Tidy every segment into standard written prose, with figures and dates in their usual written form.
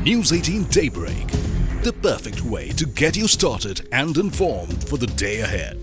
News 18 Daybreak, the perfect way to get you started and informed for the day ahead.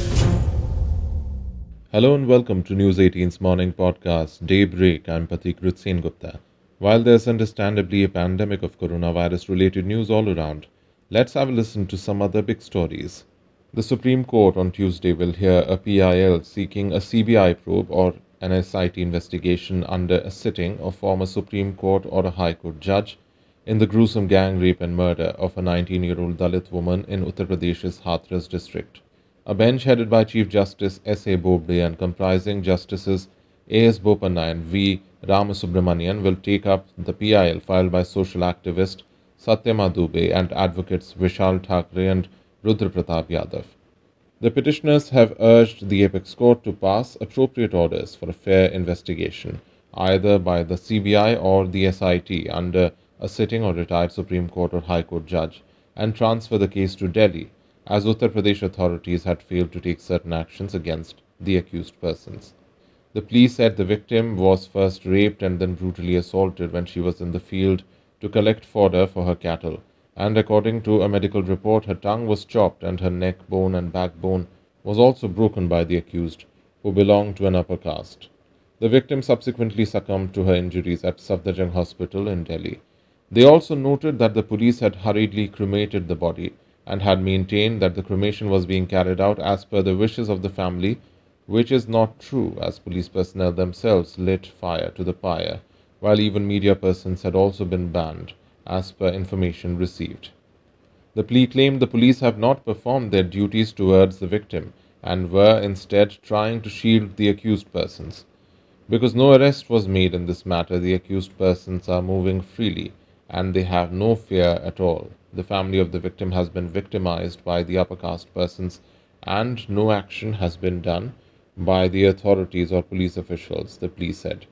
Hello and welcome to News 18's morning podcast, Daybreak. I'm Pathikrit Sen Gupta. While there's understandably a pandemic of coronavirus-related news all around, let's have a listen to some other big stories. The Supreme Court on Tuesday will hear a PIL seeking a CBI probe or an SIT investigation under a sitting of former Supreme Court or a High Court judge in the gruesome gang rape and murder of a 19-year-old Dalit woman in Uttar Pradesh's Hathras district. A bench headed by Chief Justice S.A. Bobde and comprising Justices A.S. Bopanna and V. Ramasubramanian will take up the PIL filed by social activist Satyama Dubey and advocates Vishal Thakre and Rudra Pratap Yadav. The petitioners have urged the Apex Court to pass appropriate orders for a fair investigation, either by the CBI or the SIT under a sitting or retired Supreme Court or High Court judge, and transfer the case to Delhi, as Uttar Pradesh authorities had failed to take certain actions against the accused persons. The police said the victim was first raped and then brutally assaulted when she was in the field to collect fodder for her cattle, and according to a medical report, her tongue was chopped and her neck bone and backbone was also broken by the accused, who belonged to an upper caste. The victim subsequently succumbed to her injuries at Safdarjung Hospital in Delhi. They also noted that the police had hurriedly cremated the body and had maintained that the cremation was being carried out as per the wishes of the family, which is not true, as police personnel themselves lit fire to the pyre, while even media persons had also been banned, as per information received. The plea claimed the police have not performed their duties towards the victim and were instead trying to shield the accused persons. Because no arrest was made in this matter, the accused persons are moving freely and they have no fear at all. The family of the victim has been victimized by the upper caste persons and no action has been done by the authorities or police officials, the police said.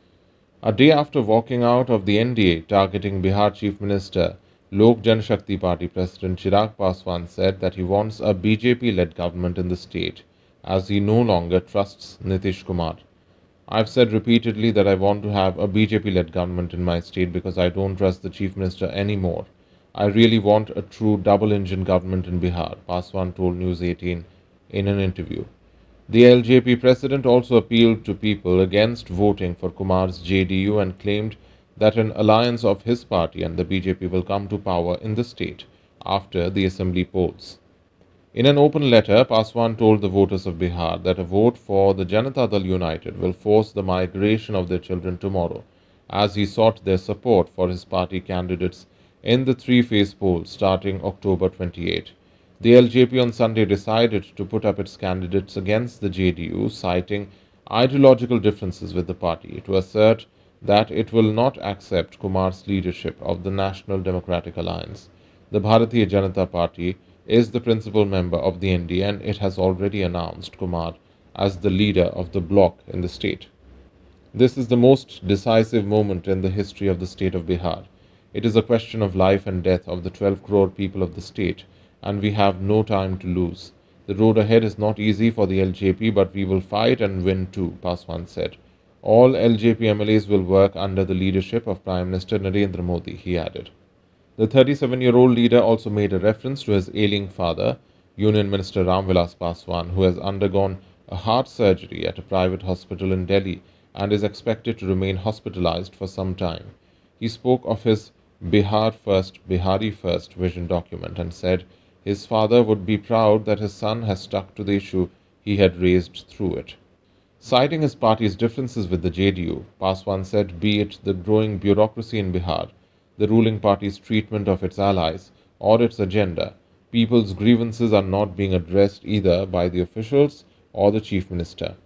A day after walking out of the NDA targeting Bihar Chief Minister, Lok Janshakti Party President Chirag Paswan said that he wants a BJP-led government in the state as he no longer trusts Nitish Kumar. I've said repeatedly that I want to have a BJP-led government in my state because I don't trust the Chief Minister anymore. I really want a true double-engine government in Bihar, Paswan told News 18 in an interview. The LJP president also appealed to people against voting for Kumar's JDU and claimed that an alliance of his party and the BJP will come to power in the state after the assembly polls. In an open letter, Paswan told the voters of Bihar that a vote for the Janata Dal United will force the migration of their children tomorrow, as he sought their support for his party candidates in the three-phase poll starting October 28. The LJP on Sunday decided to put up its candidates against the JDU, citing ideological differences with the party, to assert that it will not accept Kumar's leadership of the National Democratic Alliance. The Bharatiya Janata Party is the principal member of the NDA and it has already announced Kumar as the leader of the bloc in the state. This is the most decisive moment in the history of the state of Bihar. It is a question of life and death of the 12 crore people of the state, and we have no time to lose. The road ahead is not easy for the LJP, but we will fight and win too, Paswan said. All LJP MLAs will work under the leadership of Prime Minister Narendra Modi, he added. The 37-year-old leader also made a reference to his ailing father, Union Minister Ram Vilas Paswan, who has undergone a heart surgery at a private hospital in Delhi and is expected to remain hospitalized for some time. He spoke of his Bihar First, Bihari First vision document and said his father would be proud that his son has stuck to the issue he had raised through it. Citing his party's differences with the JDU, Paswan said, be it the growing bureaucracy in Bihar, the ruling party's treatment of its allies, or its agenda, people's grievances are not being addressed either by the officials or the Chief Minister.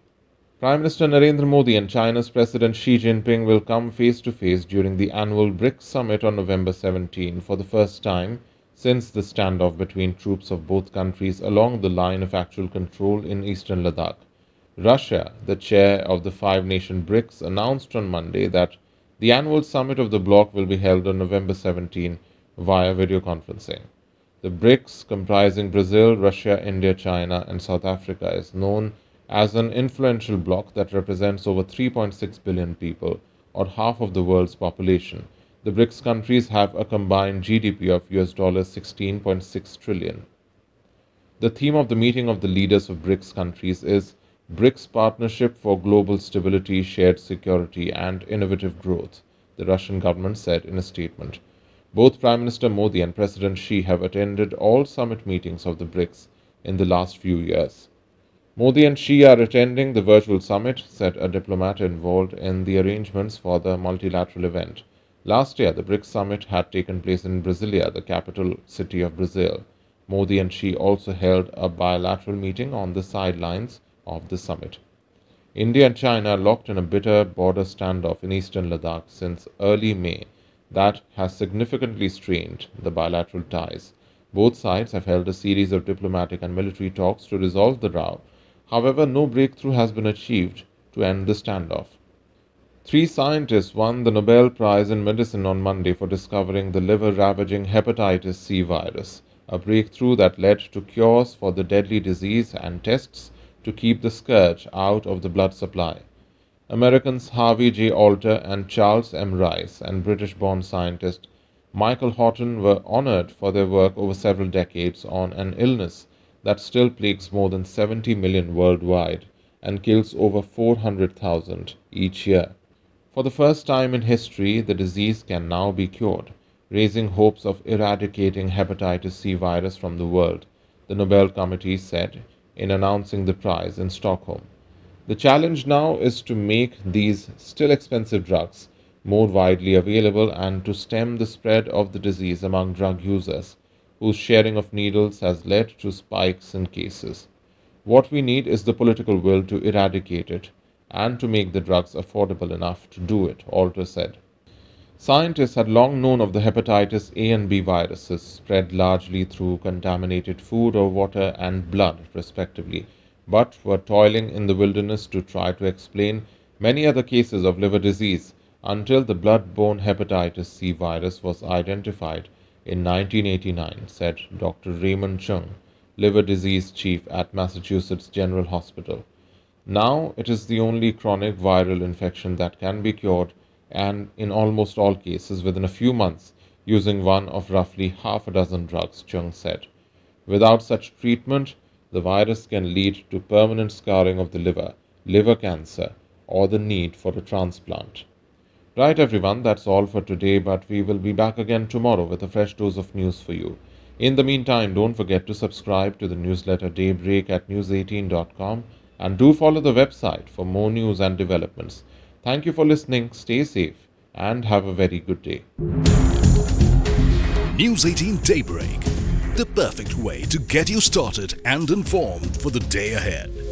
Prime Minister Narendra Modi and China's President Xi Jinping will come face to face during the annual BRICS summit on November 17 for the first time since the standoff between troops of both countries along the line of actual control in eastern Ladakh. Russia, the chair of the five-nation BRICS, announced on Monday that the annual summit of the bloc will be held on November 17 via video conferencing. The BRICS, comprising Brazil, Russia, India, China, and South Africa, is known as an influential bloc that represents over 3.6 billion people, or half of the world's population. The BRICS countries have a combined GDP of $16.6 trillion. The theme of the meeting of the leaders of BRICS countries is BRICS Partnership for Global Stability, Shared Security and Innovative Growth, the Russian government said in a statement. Both Prime Minister Modi and President Xi have attended all summit meetings of the BRICS in the last few years. Modi and Xi are attending the virtual summit, said a diplomat involved in the arrangements for the multilateral event. Last year, the BRICS summit had taken place in Brasilia, the capital city of Brazil. Modi and Xi also held a bilateral meeting on the sidelines of the summit. India and China are locked in a bitter border standoff in eastern Ladakh since early May that has significantly strained the bilateral ties. Both sides have held a series of diplomatic and military talks to resolve the row. However, no breakthrough has been achieved to end the standoff. 3 scientists won the Nobel Prize in Medicine on Monday for discovering the liver-ravaging hepatitis C virus, a breakthrough that led to cures for the deadly disease and tests to keep the scourge out of the blood supply. Americans Harvey J. Alter and Charles M. Rice and British-born scientist Michael Houghton were honored for their work over several decades on an illness that still plagues more than 70 million worldwide and kills over 400,000 each year. For the first time in history, the disease can now be cured, raising hopes of eradicating hepatitis C virus from the world, the Nobel Committee said in announcing the prize in Stockholm. The challenge now is to make these still expensive drugs more widely available and to stem the spread of the disease among drug users, whose sharing of needles has led to spikes in cases. What we need is the political will to eradicate it and to make the drugs affordable enough to do it, Alter said. Scientists had long known of the hepatitis A and B viruses spread largely through contaminated food or water and blood, respectively, but were toiling in the wilderness to try to explain many other cases of liver disease until the blood-borne hepatitis C virus was identified in 1989, said Dr. Raymond Chung, liver disease chief at Massachusetts General Hospital. Now it is the only chronic viral infection that can be cured, and in almost all cases within a few months, using one of roughly half a dozen drugs, Chung said. Without such treatment, the virus can lead to permanent scarring of the liver cancer, or the need for a transplant. Right everyone, that's all for today, but we will be back again tomorrow with a fresh dose of news for you. In the meantime, don't forget to subscribe to the newsletter Daybreak at news18.com and do follow the website for more news and developments. Thank you for listening, stay safe and have a very good day. News 18 Daybreak, the perfect way to get you started and informed for the day ahead.